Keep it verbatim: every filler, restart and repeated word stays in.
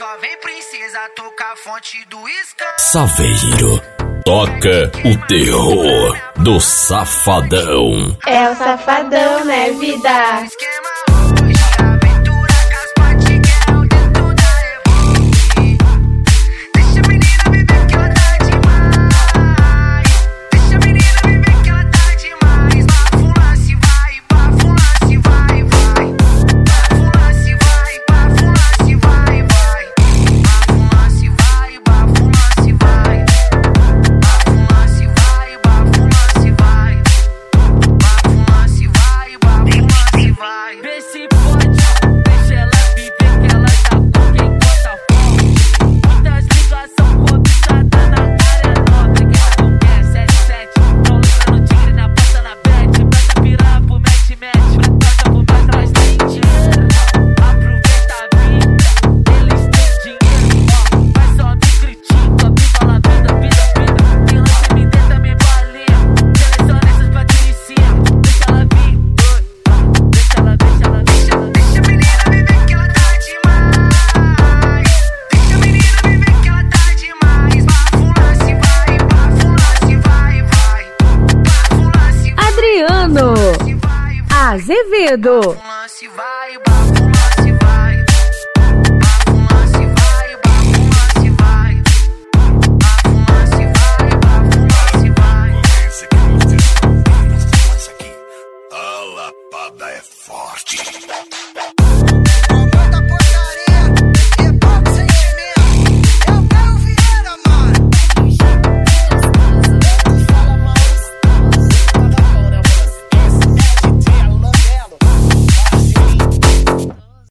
Só vem princesa tocar a fonte do escândalo. Saveiro, toca o terror do Safadão. É o Safadão, né, vida? Esquema hoje, aventura com as patiguel dentro da Evoque. Deixa a menina viver que ela tá demais. Deixa a menina viver que ela tá demais. Bafula se vai, bafula se vai, vai. Bafula se vai, bafula se vai, vai. Bafula se vai, bafula se vai. Bafula se vai, bafula se vai. Bafula se vai, bafula se vai. Vê se pode, deixa ela viver que ela tá com quem conta forte. Muitas ligações cobiçadas na área nobre. Quem não quer sete sete, tô lucrando tigre na porta na bet. Presta piranha pro match match, presta pro mais nós tem dinheiro. Aproveita a vida, eles têm dinheiro. Ó, mas só me critica, viva la vida, vida, vida. Tem lance me dê também balinha, seleciona essas patricinhas. Deixa ela vir, deixa ela, deixa ela, deixa ela. Deixa a menina viver que ela tá demais. Deixa a menina viver que ela tá demais. Bafula se vai, bafula se vai, vai. Bafula se vai, Adriano se vai, vai. Azevedo. Bafula se vai, bafula se vai. Bafula se vai, bafula se vai. Bafula se vai, bafula se vai. Esse aqui é o texto, esse aqui. A lapada é forte.